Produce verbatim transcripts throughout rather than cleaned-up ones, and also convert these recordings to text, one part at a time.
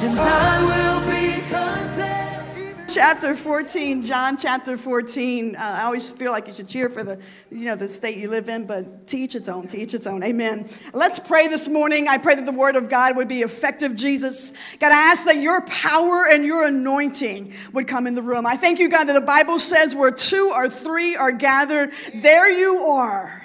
and I will be content. Chapter fourteen, John chapter fourteen. Uh, I always feel like you should cheer for the, you know, the state you live in, but teach its own, teach its own. Amen. Let's pray this morning. I pray that the word of God would be effective, Jesus. God, I ask that your power and your anointing would come in the room. I thank you, God, that the Bible says where two or three are gathered, there you are.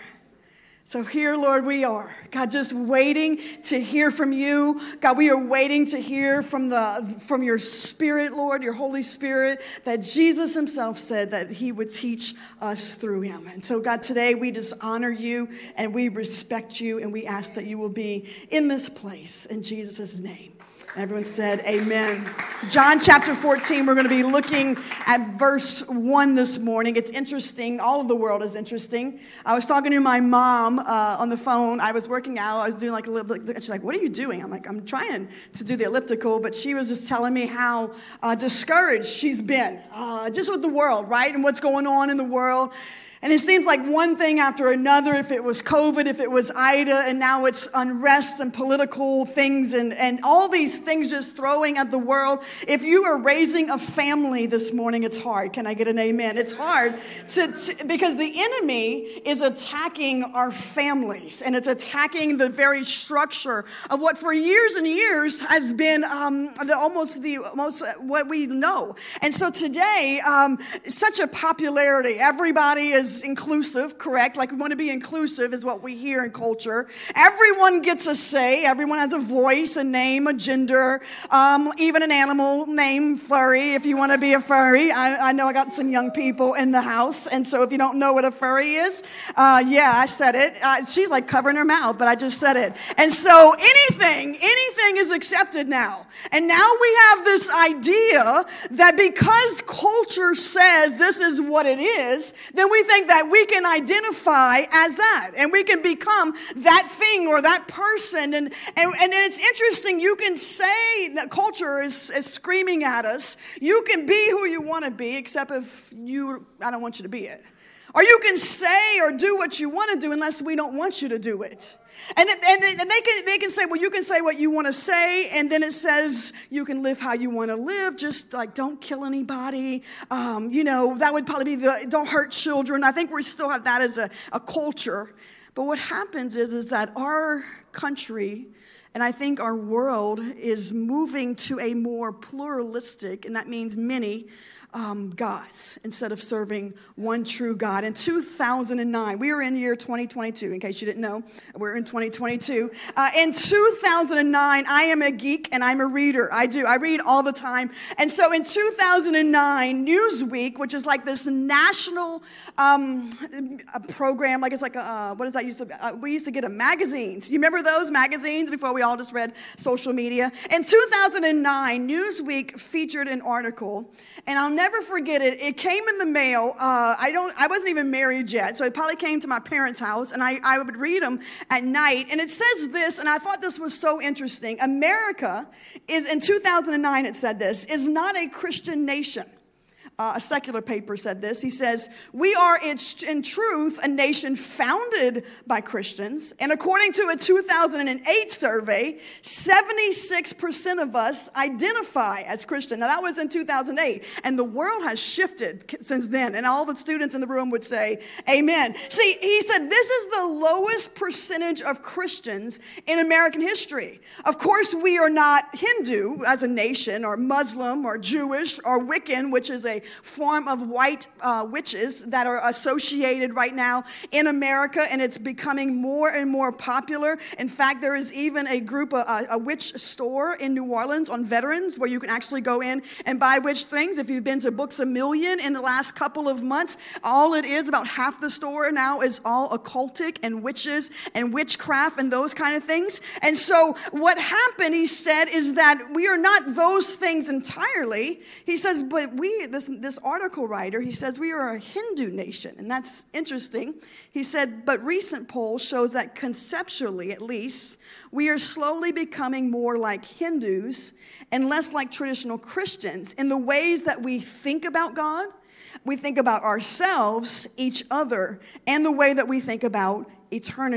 So here, Lord, we are. God, just waiting to hear from you. God, we are waiting to hear from the from your Spirit, Lord, your Holy Spirit, that Jesus himself said that he would teach us through him. And so, God, today we just honor you and we respect you and we ask that you will be in this place in Jesus' name. Everyone said amen. John chapter fourteen, we're going to be looking at verse one this morning. It's interesting. All of the world is interesting. I was talking to my mom uh, on the phone. I was working out. I was doing like a little bit. She's like, what are you doing? I'm like, I'm trying to do the elliptical. But she was just telling me how uh, discouraged she's been uh, just with the world, right? And what's going on in the world. And it seems like one thing after another, if it was COVID, if it was Ida, and now it's unrest and political things and, and all these things just throwing at the world. If you are raising a family this morning, it's hard. Can I get an amen? It's hard to, to because the enemy is attacking our families and it's attacking the very structure of what for years and years has been um, the, almost the most what we know. And so today, um, such a popularity. Everybody is inclusive, correct? Like we want to be inclusive is what we hear in culture. Everyone gets a say. Everyone has a voice, a name, a gender, um, even an animal name, furry, if you want to be a furry. I, I know I got some young people in the house, and so if you don't know what a furry is, uh, yeah, I said it. Uh, she's like covering her mouth, but I just said it. And so anything, anything is accepted now. And now we have this idea that because culture says this is what it is, then we think that we can identify as that and we can become that thing or that person. And, and, and it's interesting. You can say that culture is, is screaming at us. You can be who you want to be, except if you, I don't want you to be it. Or you can say or do what you want to do unless we don't want you to do it. And, then, and, then, and they can they can say, well, you can say what you want to say, and then it says you can live how you want to live, just like don't kill anybody. Um, you know, that would probably be the don't hurt children. I think we still have that as a, a culture. But what happens is, is that our country, and I think our world is moving to a more pluralistic, and that means many, Um, gods instead of serving one true God. In two thousand nine, we were in year twenty twenty-two, in case you didn't know, we're in twenty twenty-two. Uh, in two thousand nine, I am a geek and I'm a reader. I do. I read all the time. And so in two thousand nine, Newsweek, which is like this national um, a program, like it's like, a, uh, what is that used to be? Uh, we used to get a magazines. You remember those magazines before we all just read social media? In two thousand nine, Newsweek featured an article, and I'll never forget it. It came in the mail. Uh, I don't. I wasn't even married yet, so it probably came to my parents' house, and I, I would read them at night. And it says this, and I thought this was so interesting. America is, in two thousand nine, it said this, is not a Christian nation. Uh, a secular paper said this. He says, we are in, in truth a nation founded by Christians. And according to a two thousand eight survey, seventy-six percent of us identify as Christian. Now that was in two thousand eight. And the world has shifted since then. And all the students in the room would say, amen. See, he said this is the lowest percentage of Christians in American history. Of course, we are not Hindu as a nation or Muslim or Jewish or Wiccan, which is a form of white uh, witches that are associated right now in America, and it's becoming more and more popular. In fact, there is even a group, a, a witch store in New Orleans on Veterans where you can actually go in and buy witch things. If you've been to Books A Million in the last couple of months, all it is, about half the store now is all occultic and witches and witchcraft and those kind of things. And so what happened, he said, is that we are not those things entirely. He says, but we, this This article writer, he says we are a Hindu nation, and that's interesting. He said, but recent polls shows that conceptually, at least, we are slowly becoming more like Hindus and less like traditional Christians in the ways that we think about God, we think about ourselves, each other, and the way that we think about eternity.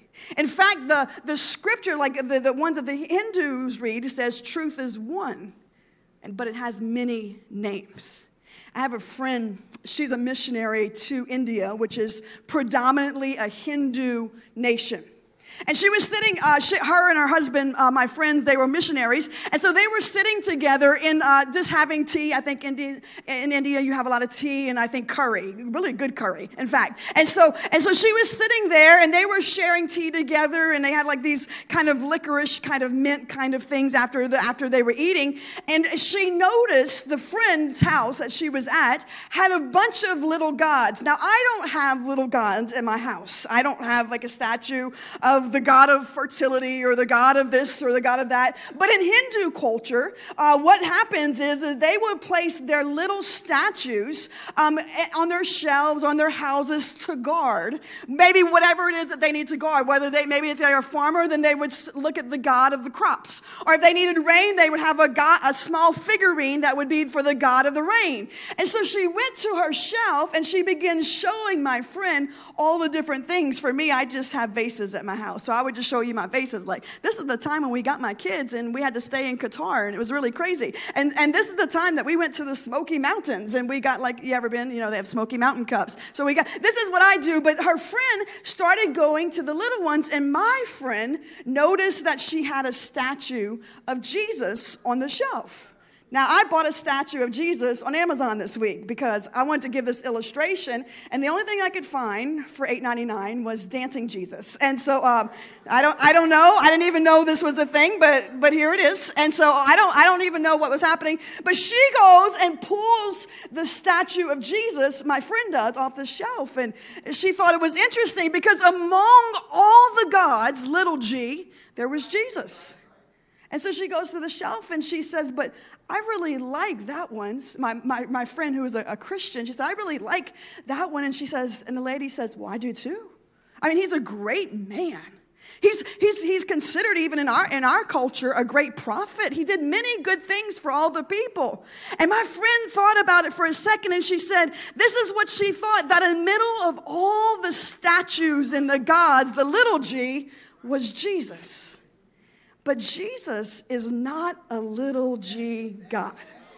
In fact, the, the scripture, like the, the ones that the Hindus read, says truth is one, and but it has many names. I have a friend, she's a missionary to India, which is predominantly a Hindu nation. And she was sitting, uh, she, her and her husband, uh, my friends, they were missionaries. And so they were sitting together in uh, just having tea. I think India, in India you have a lot of tea and I think curry, really good curry, in fact. And so and so she was sitting there and they were sharing tea together and they had like these kind of licorice, kind of mint kind of things after, the, after they were eating. And she noticed the friend's house that she was at had a bunch of little gods. Now, I don't have little gods in my house. I don't have like a statue of the god of fertility or the god of this or the god of that. But in Hindu culture, uh, what happens is that they would place their little statues um, on their shelves, on their houses to guard maybe whatever it is that they need to guard. Whether they, maybe if they're a farmer, then they would look at the god of the crops. Or if they needed rain, they would have a, god, a small figurine that would be for the god of the rain. And so she went to her shelf and she began showing my friend all the different things. For me, I just have vases at my house. So I would just show you my vases. Like, this is the time when we got my kids and we had to stay in Qatar and it was really crazy. And and this is the time that we went to the Smoky Mountains and we got like, you ever been, you know, they have Smoky Mountain cups. So we got, this is what I do. But her friend started going to the little ones and my friend noticed that she had a statue of Jesus on the shelf. Now, I bought a statue of Jesus on Amazon this week because I wanted to give this illustration, and the only thing I could find for eight ninety-nine was dancing Jesus. And so um, I don't, I don't know. I didn't even know this was a thing, but but here it is. And so I don't, I don't even know what was happening. But she goes and pulls the statue of Jesus, my friend does, off the shelf, and she thought it was interesting because among all the gods, little g, there was Jesus. And so she goes to the shelf and she says, but I really like that one. My, my, my friend who is a, a Christian, she said, I really like that one. And she says, and the lady says, well, I do too. I mean, he's a great man. He's, he's, he's considered even in our, in our culture a great prophet. He did many good things for all the people. And my friend thought about it for a second and she said, this is what she thought, that in the middle of all the statues and the gods, the little g was Jesus. But Jesus is not a little g God.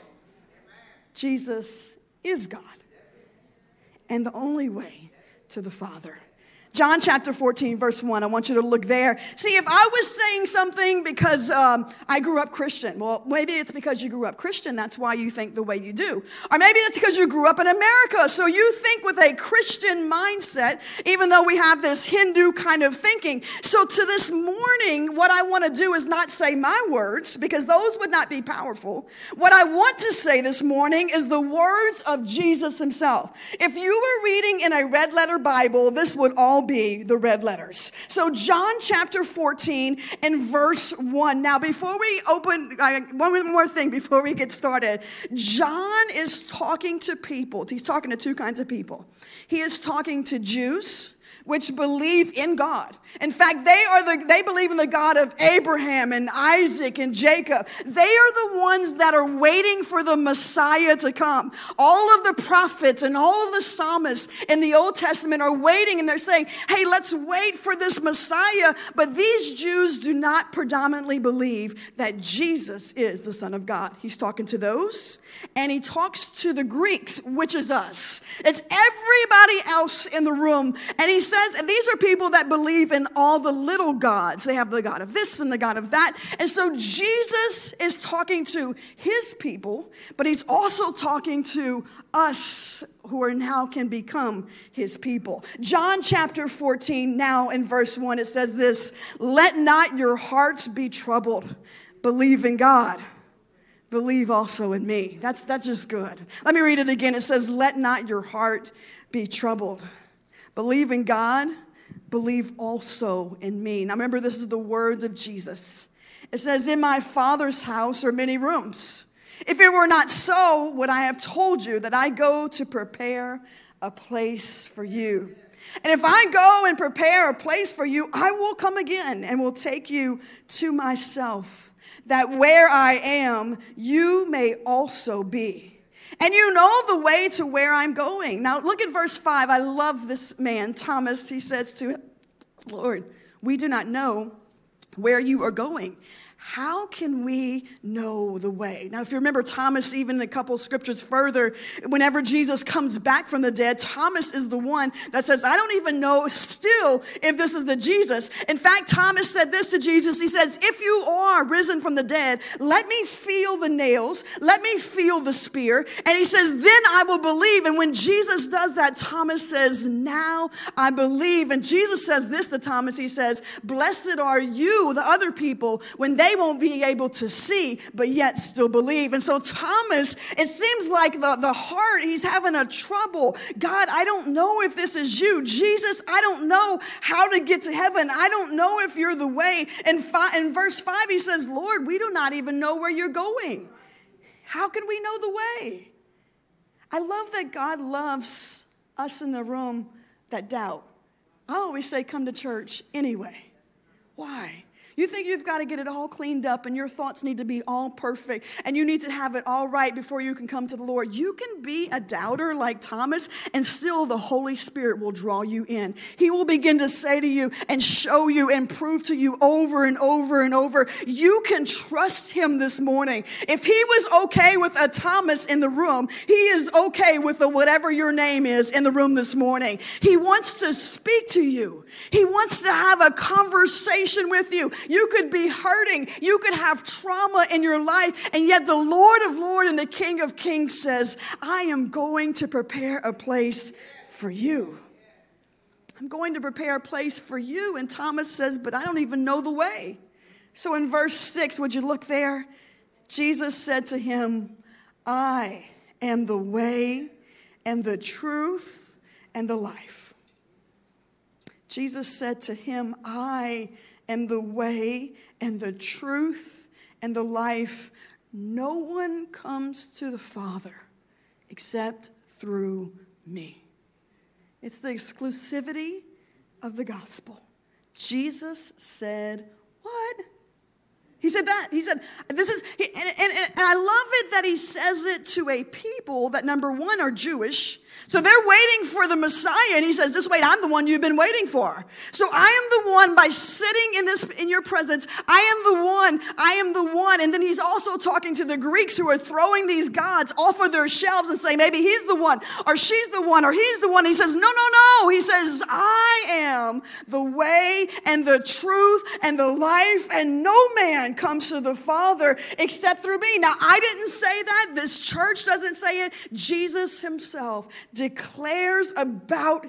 Jesus is God. And the only way to the Father. John chapter fourteen, verse one. I want you to look there. See, if I was saying something because um, I grew up Christian, well, maybe it's because you grew up Christian. That's why you think the way you do. Or maybe it's because you grew up in America. So you think with a Christian mindset, even though we have this Hindu kind of thinking. So to this morning, what I want to do is not say my words because those would not be powerful. What I want to say this morning is the words of Jesus himself. If you were reading in a red letter Bible, this would all be the red letters. So John chapter fourteen and verse one. Now before we open, one more thing before we get started. John is talking to people. He's talking to two kinds of people. He is talking to Jews, which believe in God. In fact, they are the they believe in the God of Abraham and Isaac and Jacob. They are the ones that are waiting for the Messiah to come. All of the prophets and all of the psalmists in the Old Testament are waiting and they're saying, hey, let's wait for this Messiah. But these Jews do not predominantly believe that Jesus is the Son of God. He's talking to those, and he talks to the Greeks, which is us. It's everybody else in the room. And he says, and these are people that believe in all the little gods. They have the God of this and the God of that. And so Jesus is talking to his people, but he's also talking to us who are now can become his people. John chapter fourteen, now in verse one, it says this, let not your hearts be troubled. Believe in God. Believe also in me. That's, that's just good. Let me read it again. It says, let not your heart be troubled. Believe in God, believe also in me. Now remember, this is the words of Jesus. It says, in my Father's house are many rooms. If it were not so, would I have told you that I go to prepare a place for you? And if I go and prepare a place for you, I will come again and will take you to myself, that where I am, you may also be. And you know the way to where I'm going. Now look at verse five. I love this man, Thomas. He says to him, Lord, we do not know where you are going. How can we know the way? Now, if you remember Thomas, even a couple scriptures further, whenever Jesus comes back from the dead, Thomas is the one that says, I don't even know still if this is the Jesus. In fact, Thomas said this to Jesus. He says, if you are risen from the dead, let me feel the nails. Let me feel the spear. And he says, then I will believe. And when Jesus does that, Thomas says, now I believe. And Jesus says this to Thomas. He says, blessed are you, the other people, when they won't be able to see, but yet still believe. And so Thomas, it seems like the, the heart, he's having a trouble. God, I don't know if this is you. Jesus, I don't know how to get to heaven. I don't know if you're the way. And fi- in verse five, he says, Lord, we do not even know where you're going. How can we know the way? I love that God loves us in the room that doubt. I always say, come to church anyway. Why? You think you've got to get it all cleaned up and your thoughts need to be all perfect and you need to have it all right before you can come to the Lord. You can be a doubter like Thomas and still the Holy Spirit will draw you in. He will begin to say to you and show you and prove to you over and over and over. You can trust him this morning. If he was okay with a Thomas in the room, he is okay with the whatever your name is in the room this morning. He wants to speak to you. He wants to have a conversation with you. You could be hurting. You could have trauma in your life. And yet the Lord of Lords and the King of Kings says, I am going to prepare a place for you. I'm going to prepare a place for you. And Thomas says, but I don't even know the way. So in verse six, would you look there? Jesus said to him, I am the way and the truth and the life. Jesus said to him, I am the way and the truth and the life. No one comes to the Father except through me. It's the exclusivity of the gospel. Jesus said, what? He said that. He said, this is, he, and, and, and I love it that he says it to a people that, number one, are Jewish. So they're waiting for the Messiah, and he says, just wait, I'm the one you've been waiting for. So I am the one, by sitting in this in your presence, I am the one, I am the one. And then he's also talking to the Greeks who are throwing these gods off of their shelves and saying, maybe he's the one, or she's the one, or he's the one. He says, no, no, no. He says, I am the way and the truth and the life, and no man comes to the Father except through me. Now, I didn't say that. This church doesn't say it. Jesus himself declares about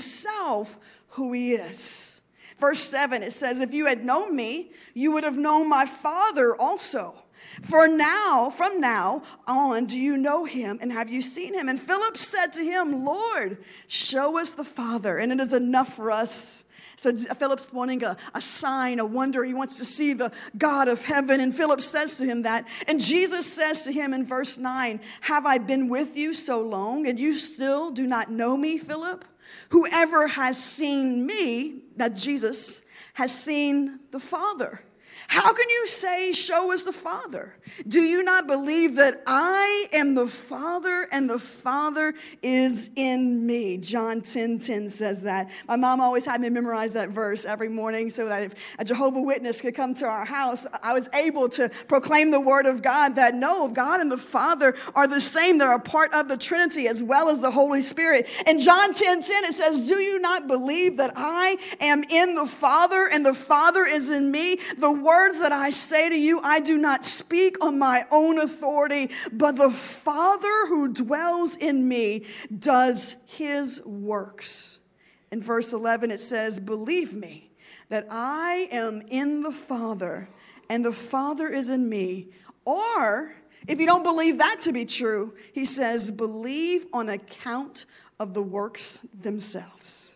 himself who he is. Verse seven, it says, if you had known me, you would have known my Father also. For now, from now on, do you know him and have you seen him? And Philip said to him, Lord, show us the Father, and it is enough for us. So Philip's wanting a, a sign, a wonder. He wants to see the God of heaven. And Philip says to him that. And Jesus says to him in verse nine, have I been with you so long, and you still do not know me, Philip? Whoever has seen me, that Jesus, has seen the Father. How can you say, show us the Father? Do you not believe that I am the Father and the Father is in me? John ten ten says that. My mom always had me memorize that verse every morning so that if a Jehovah's Witness could come to our house, I was able to proclaim the word of God that no, God and the Father are the same. They're a part of the Trinity as well as the Holy Spirit. In John ten ten, it says, do you not believe that I am in the Father and the Father is in me? The word words that I say to you, I do not speak on my own authority, but the Father who dwells in me does his works. In verse eleven, it says, believe me that I am in the Father and the Father is in me. Or, if you don't believe that to be true, he says, believe on account of the works themselves.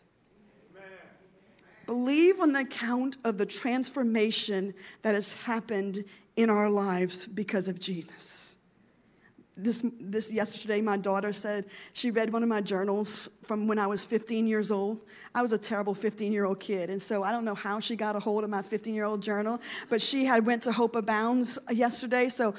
Believe on the account of the transformation that has happened in our lives because of Jesus. This, this yesterday, my daughter said she read one of my journals from when I was fifteen years old. I was a terrible fifteen-year-old kid, and so I don't know how she got a hold of my fifteen-year-old journal, but she had went to Hope Abounds yesterday, so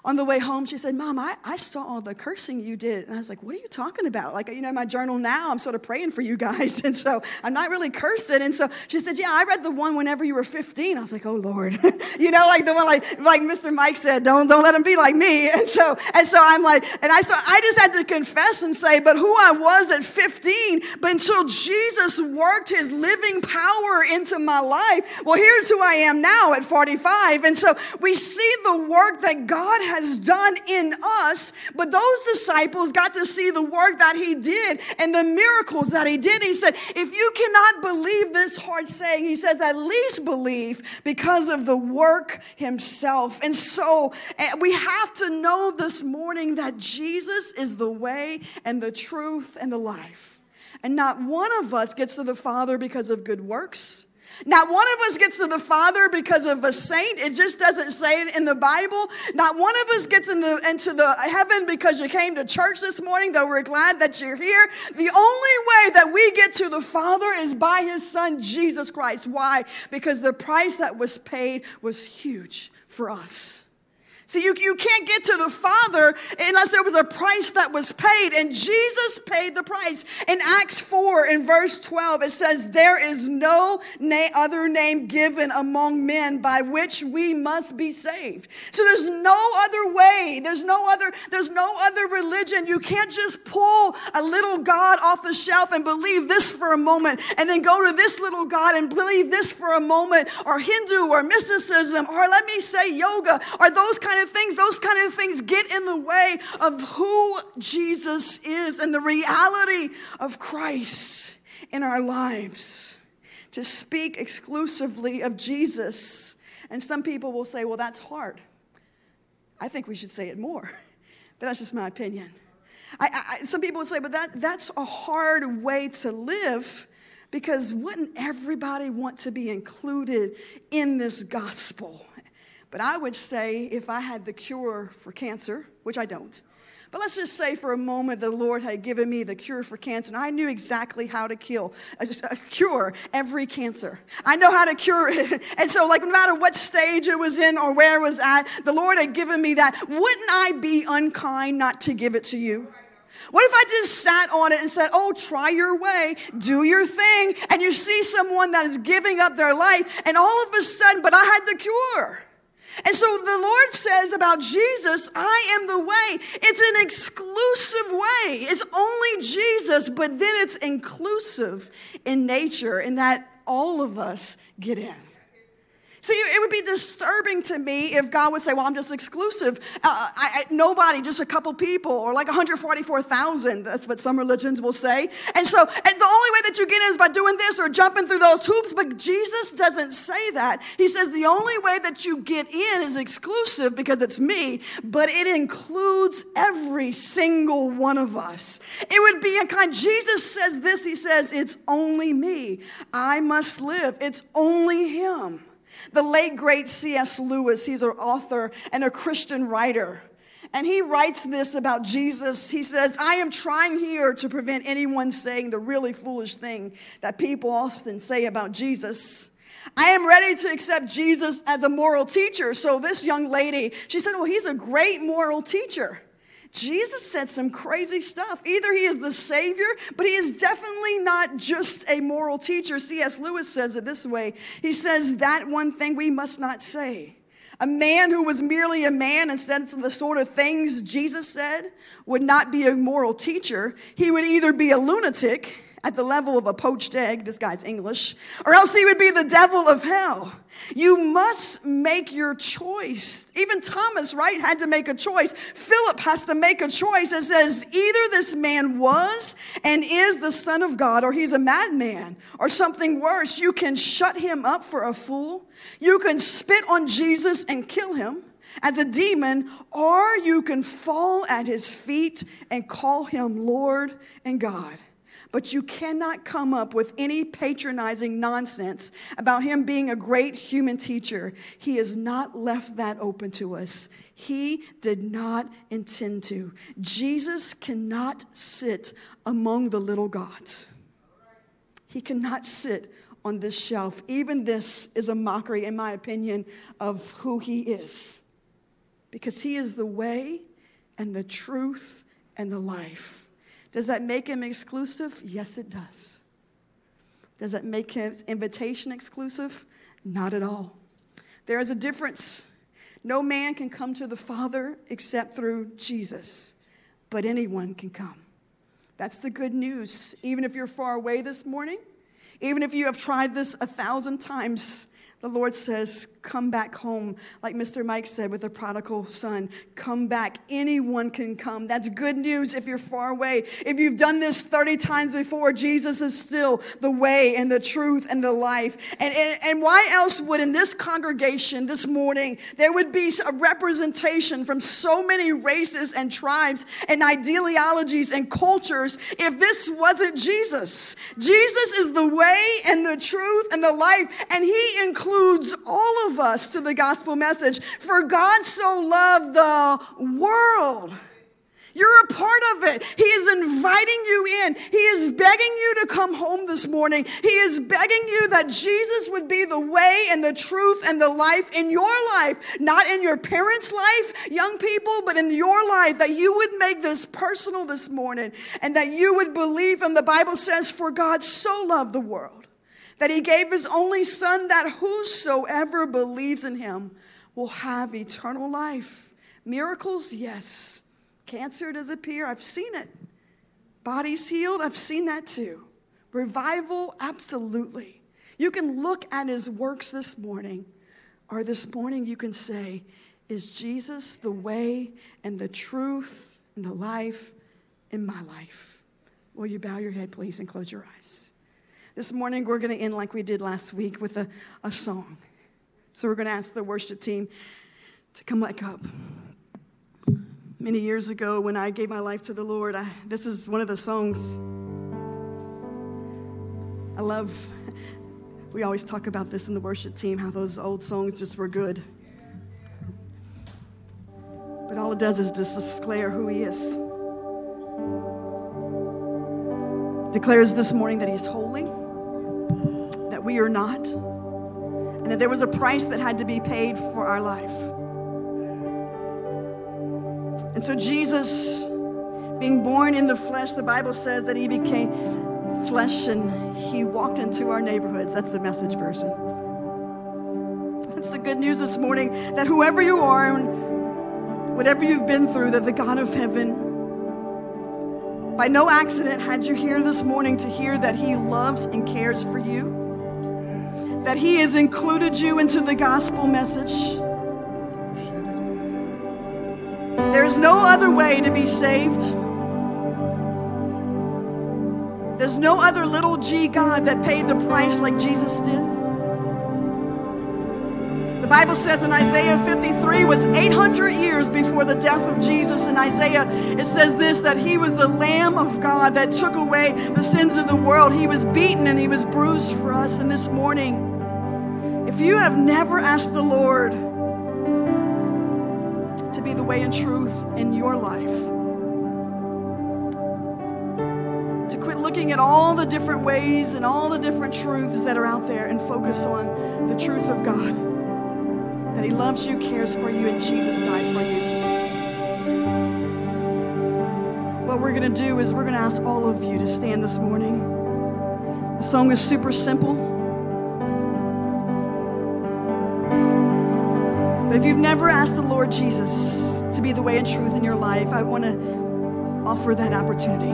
on the way home, she said, Mom, I, I saw all the cursing you did. And I was like, what are you talking about? Like, you know, in my journal now, I'm sort of praying for you guys. And so I'm not really cursing. And so she said, yeah, I read the one whenever you were fifteen. I was like, oh, Lord. You know, like the one, like like Mister Mike said, don't, don't let him be like me. And so, and so I'm like, and I, so I just had to confess and say, but who I was at fifteen, but until Jesus worked his living power into my life, well, here's who I am now at forty-five. And so we see the work that God has done in us, but those disciples got to see the work that he did and the miracles that he did. He said, if you cannot believe this hard saying, he says, at least believe because of the work himself. And so we have to know this morning that Jesus is the way and the truth and the life. And not one of us gets to the Father because of good works. Not one of us gets to the Father because of a saint. It just doesn't say it in the Bible. Not one of us gets in the, into the heaven because you came to church this morning, though we're glad that you're here. The only way that we get to the Father is by his Son, Jesus Christ. Why? Because the price that was paid was huge for us. See, you, you can't get to the Father unless there was a price that was paid, and Jesus paid the price. In Acts four, in verse twelve, it says, there is no na- other name given among men by which we must be saved. So there's no other way. There's no other, there's no other religion. You can't just pull a little God off the shelf and believe this for a moment, and then go to this little God and believe this for a moment, or Hindu, or mysticism, or let me say yoga, or those kind of things. Those kind of things get in the way of who Jesus is and the reality of Christ in our lives. To speak exclusively of Jesus. And some people will say, well, that's hard. I think we should say it more. But that's just my opinion. I, I, some people will say, but that, that's a hard way to live, because wouldn't everybody want to be included in this gospel? But I would say if I had the cure for cancer, which I don't, but let's just say for a moment the Lord had given me the cure for cancer, and I knew exactly how to kill, uh, just uh, cure every cancer. I know how to cure it. And so, like, no matter what stage it was in or where it was at, the Lord had given me that. Wouldn't I be unkind not to give it to you? What if I just sat on it and said, oh, try your way, do your thing, and you see someone that is giving up their life, and all of a sudden, but I had the cure. And so the Lord says about Jesus, I am the way. It's an exclusive way. It's only Jesus, but then it's inclusive in nature, in that all of us get in. See, it would be disturbing to me if God would say, well, I'm just exclusive. Uh, I, I, nobody, just a couple people, or like one hundred forty-four thousand. That's what some religions will say. And so, and the only way that you get in is by doing this or jumping through those hoops. But Jesus doesn't say that. He says the only way that you get in is exclusive because it's me, but it includes every single one of us. It would be a kind, Jesus says this, he says, it's only me. I must live. It's only him. The late, great C S Lewis, he's an author and a Christian writer. And he writes this about Jesus. He says, I am trying here to prevent anyone saying the really foolish thing that people often say about Jesus. I am ready to accept Jesus as a moral teacher. So this young lady, she said, well, he's a great moral teacher. Jesus said some crazy stuff. Either he is the Savior, but he is definitely not just a moral teacher. C S Lewis says it this way. He says, that one thing we must not say. A man who was merely a man and said the sort of things Jesus said would not be a moral teacher. He would either be a lunatic at the level of a poached egg, this guy's English, or else he would be the devil of hell. You must make your choice. Even Thomas, right, had to make a choice. Philip has to make a choice. It says either this man was and is the Son of God, or he's a madman, or something worse. You can shut him up for a fool. You can spit on Jesus and kill him as a demon, or you can fall at his feet and call him Lord and God. But you cannot come up with any patronizing nonsense about him being a great human teacher. He has not left that open to us. He did not intend to. Jesus cannot sit among the little gods. He cannot sit on this shelf. Even this is a mockery, in my opinion, of who he is. because he is the way and the truth and the life. Does that make him exclusive? Yes, it does. Does that make his invitation exclusive? Not at all. There is a difference. No man can come to the Father except through Jesus, but anyone can come. That's the good news. Even if you're far away this morning, even if you have tried this a thousand times, the Lord says, come back home. Like Mister Mike said with the prodigal son, come back. Anyone can come. That's good news if you're far away. If you've done this thirty times before, Jesus is still the way and the truth and the life. And, and, and why else would in this congregation this morning, there would be a representation from so many races and tribes and ideologies and cultures if this wasn't Jesus? Jesus is the way and the truth and the life, and he includes all of us to the gospel message. For God so loved the world. You're a part of it. He is inviting you in. He is begging you to come home this morning. He is begging you that Jesus would be the way and the truth and the life in your life, not in your parents' life, young people, but in your life, that you would make this personal this morning and that you would believe. And the Bible says, for God so loved the world that he gave his only son, that whosoever believes in him will have eternal life. Miracles, yes. Cancer disappear, I've seen it. Bodies healed, I've seen that too. Revival, absolutely. You can look at his works this morning, or this morning you can say, is Jesus the way and the truth and the life in my life? Will you bow your head, please, and close your eyes? This morning, we're going to end like we did last week with a, a song. So we're going to ask the worship team to come back up. Many years ago, when I gave my life to the Lord, I, this is one of the songs I love. We always talk about this in the worship team, how those old songs just were good. But all it does is just declare who he is. Declares this morning that he's holy, that we are not, and that there was a price that had to be paid for our life. And so Jesus, being born in the flesh, the Bible says that he became flesh and he walked into our neighborhoods. That's the Message version. That's the good news this morning, that whoever you are and whatever you've been through, that the God of heaven, by no accident, had you here this morning to hear that he loves and cares for you, that he has included you into the gospel message. There's no other way to be saved. There's no other little g God that paid the price like Jesus did. The Bible says in Isaiah fifty-three was eight hundred years before the death of Jesus. In Isaiah, it says this, that he was the Lamb of God that took away the sins of the world. He was beaten and he was bruised for us. And this morning, if you have never asked the Lord to be the way and truth in your life, to quit looking at all the different ways and all the different truths that are out there and focus on the truth of God, that he loves you, cares for you, and Jesus died for you. What we're going to do is we're going to ask all of you to stand this morning. The song is super simple. But if you've never asked the Lord Jesus to be the way and truth in your life, I want to offer that opportunity.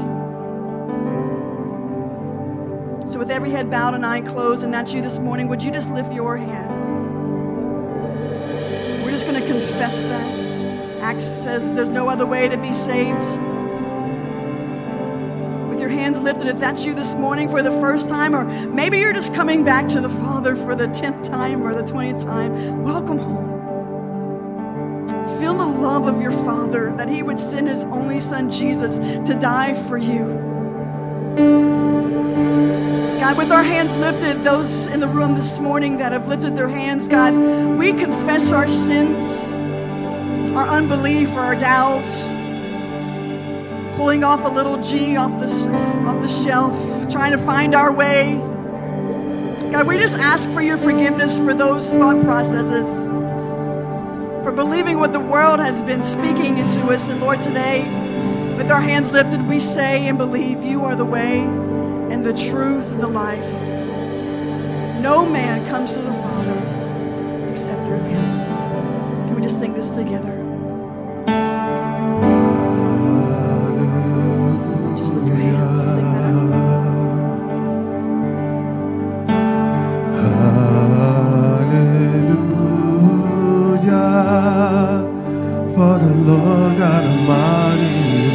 So with every head bowed and eye closed, and that's you this morning, would you just lift your hand? We're just going to confess that. Acts says there's no other way to be saved. With your hands lifted, if that's you this morning for the first time, or maybe you're just coming back to the Father for the tenth time or the twentieth time, welcome home. Feel the love of your Father, that he would send his only son Jesus to die for you. God, with our hands lifted, those in the room this morning that have lifted their hands, God, we confess our sins, our unbelief, our doubts, pulling off a little G off the, off the shelf, trying to find our way. God, we just ask for your forgiveness for those thought processes, for for believing what the world has been speaking into us. And Lord, today, with our hands lifted, we say and believe you are the way and the truth and the life. No man comes to the Father except through him. Can we just sing this together? Just lift your hands, sing that out. Hallelujah, for the Lord God Almighty.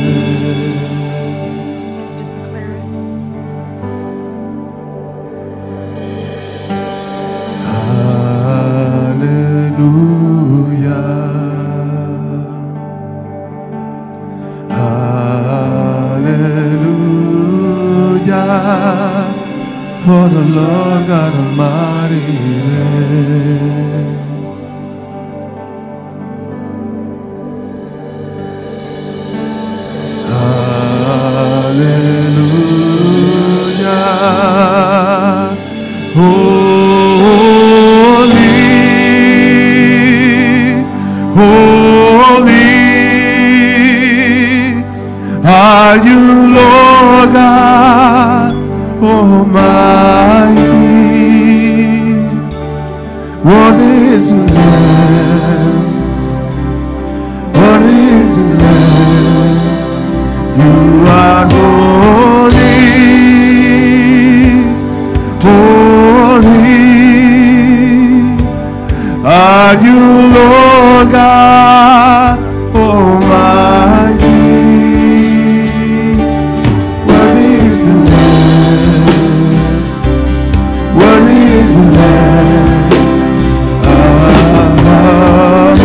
Just declare it. Hallelujah, hallelujah, for the Lord God Almighty reigns. Hallelujah, holy, holy are you, Lord God Almighty. What is the Lamb? What is the Lamb? You are holy, holy are you, Lord God Almighty. What is the Lamb? What is the Lamb? Amen.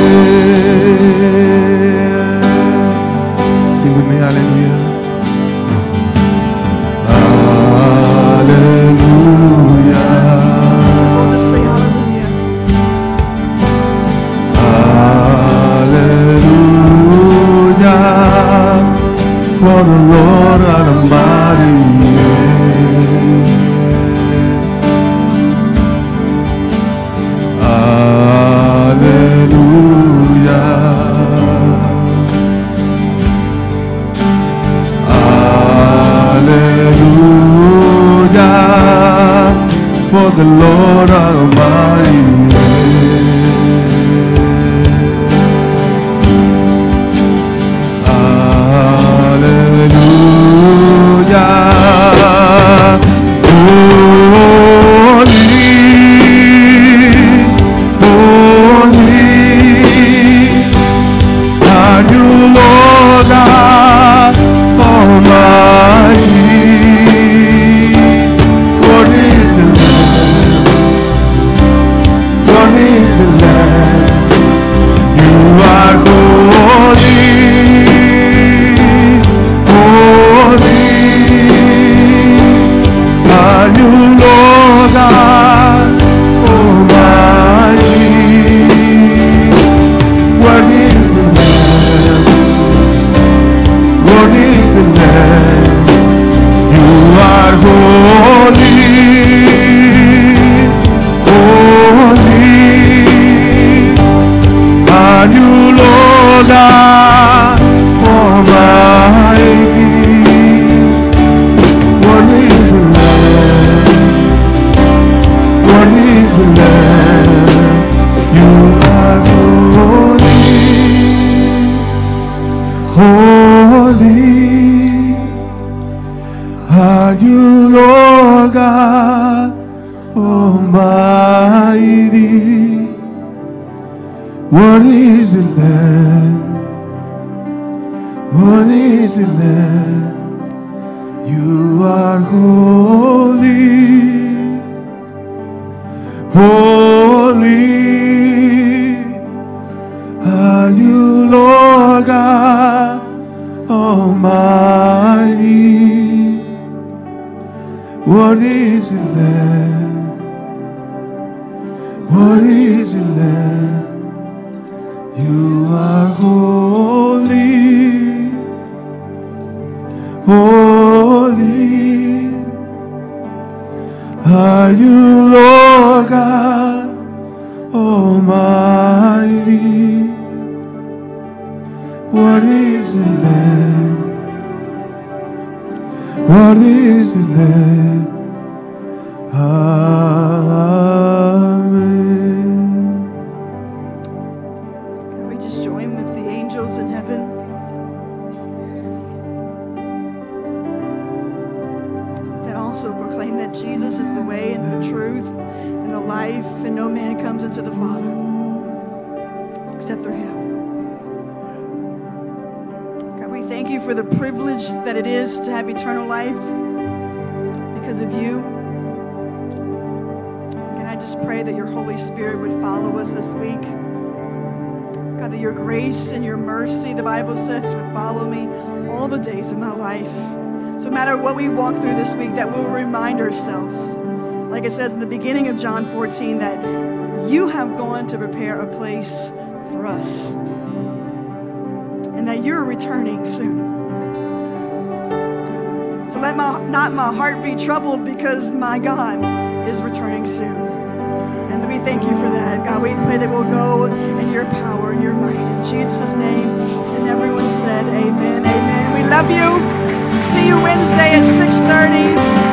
Sing with me, hallelujah. Hallelujah. We'll just say hallelujah. Hallelujah, for the Lord God Almighty. Hallelujah, hallelujah, for the Lord Almighty. Hallelujah, holy, holy are you, Lord God Almighty. What is the Lamb? What is the Lamb? You are holy, holy are you, Lord God Almighty. What is the Lamb? What is the Lamb? You are holy, holy are you, Lord God Almighty. What is the Lamb? What is the Lamb? You are holy, holy are you, Lord God Almighty. What is the Lamb? What is the Lamb? You are holy, holy are you, Lord God Almighty. What is the Lamb? What is the Lamb? You are holy, holy are you, Lord God Almighty. is the Lamb? What is the Lamb? Amen. Can we just join with the angels in heaven? That also proclaim that Jesus is the way and the truth and the life, and no man comes into the Father except through him. God, we thank you for the privilege that it is to have eternal life because of you. And I just pray that your Holy Spirit would follow us this week. God, that your grace and your mercy, the Bible says, would follow me all the days of my life. So no matter what we walk through this week, that we'll remind ourselves, like it says in the beginning of John fourteen, that you have gone to prepare a place for us, and that you're returning soon. So let my not my heart be troubled, because my God is returning soon. And we thank you for that. God, we pray that we'll go in your power and your might. In Jesus' name. And everyone said amen, amen. We love you. See you Wednesday at six thirty.